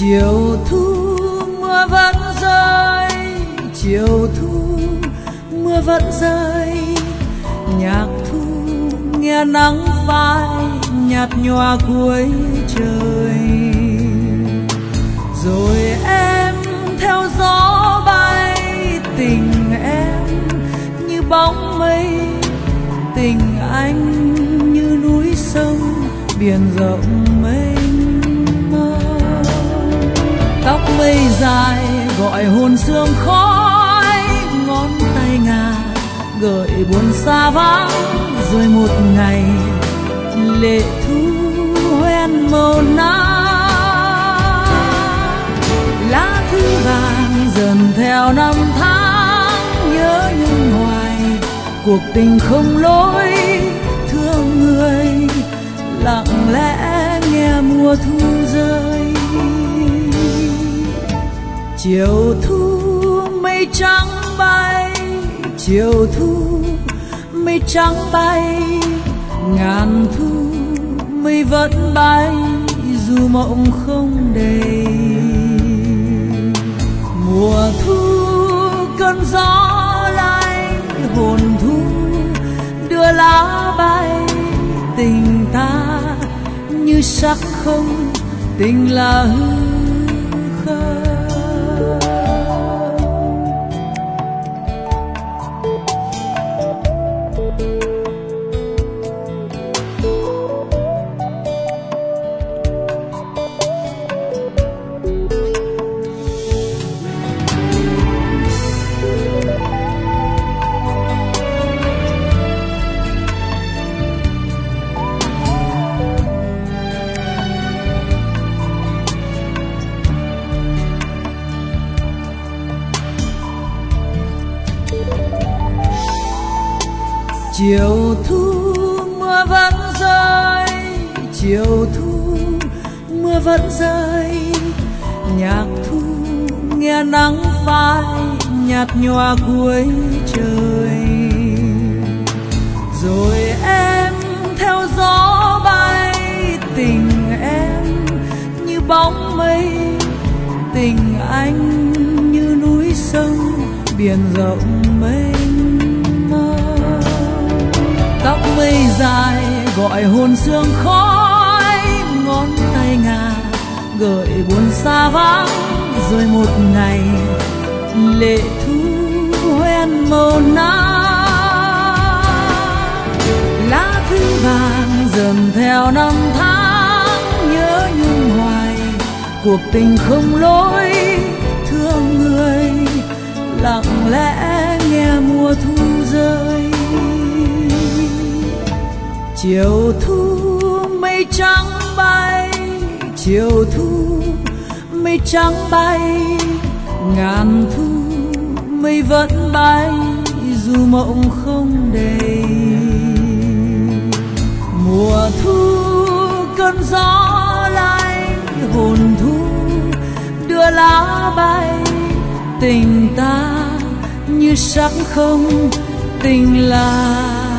Chiều thu mưa vẫn rơi, chiều thu mưa vẫn rơi, nhạc thu nghe nắng phai nhạt nhòa cuối trời. Rồi em theo gió bay, tình em như bóng mây, tình anh như núi sông biển rộng mênh mông. Tóc mây dài gọi hồn sương khói, ngón tay ngà gợi buồn xa vắng. Rồi một ngày lệ thu hoen màu nắng, lá thư vàng dần theo năm tháng, nhớ nhung hoài cuộc tình không lối. Thương người lặng lẽ nghe mùa thu rơi. Chiều thu mây trắng bay, chiều thu mây trắng bay, ngàn thu mây vẫn bay dù mộng không đầy. Mùa thu cơn gió lay, hồn thu đưa lá bay. Tình ta như sắc không, tình là hư không. Chiều thu mưa vẫn rơi, chiều thu mưa vẫn rơi, nhạc thu nghe nắng phai nhạt nhòa cuối trời. Rồi em theo gió bay, tình em như bóng mây, tình anh như núi sông biển rộng mênh mông. Tóc mây dài gọi hồn sương khói, ngón tay ngà gợi buồn xa vắng. Rồi một ngày lệ thu hoen màu nắng, lá thư vàng dần theo năm tháng, nhớ nhung hoài cuộc tình không lối. Thương người lặng lẽ nghe mùa thu rơi. Chiều thu mây trắng bay, chiều thu mây trắng bay, ngàn thu mây vẫn bay dù mộng không đầy. Mùa thu cơn gió lay, hồn thu đưa lá bay. Tình ta như sắc không, tình là